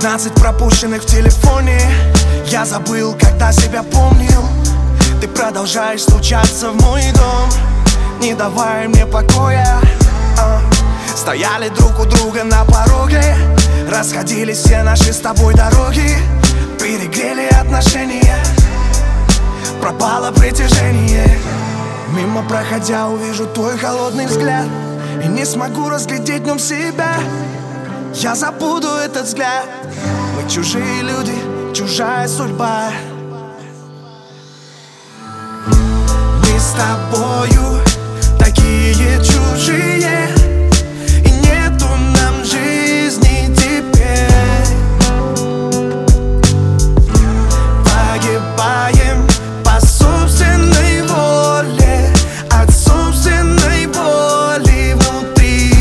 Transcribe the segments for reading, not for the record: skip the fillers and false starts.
15 пропущенных в телефоне. Я забыл, когда себя помнил. Ты продолжаешь стучаться в мой дом, не давая мне покоя. Стояли друг у друга на пороге, расходились все наши с тобой дороги. Перегрели отношения, пропало притяжение. Мимо проходя увижу твой холодный взгляд и не смогу разглядеть в нем себя. Я забуду этот взгляд. Мы чужие люди, чужая судьба. Мы с тобою такие чужие, и нету нам жизни теперь. Погибаем по собственной воле, от собственной боли внутри.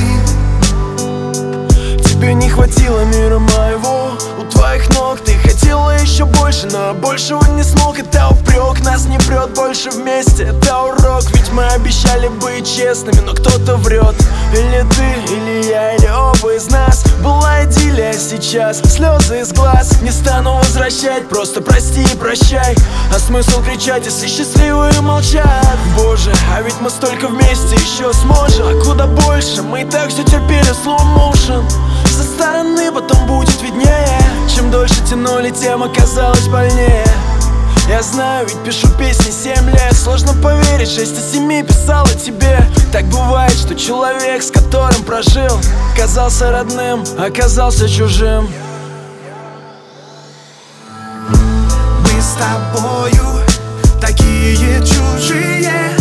Тебе не хватило мира моего, у твоих ног ты хотела еще больше, но большего не смог. Это упрек, нас не прет больше вместе, это урок. Ведь мы обещали быть честными, но кто-то врет. Или ты, или я, или оба из нас. Была идиллия, сейчас слезы из глаз. Не стану возвращать, просто прости и прощай. А смысл кричать, если счастливые молчат? Боже, а ведь мы столько вместе еще сможем. А куда больше, мы и так все терпели, slow motion. Со стороны потом будет виднее. Чем дольше тянули, тем оказалось больнее. Я знаю, ведь пишу песни 7 лет. Сложно поверить, 6 из 7 писала тебе. Так бывает, что человек, с которым прожил, казался родным, оказался чужим. Мы с тобою такие чужие,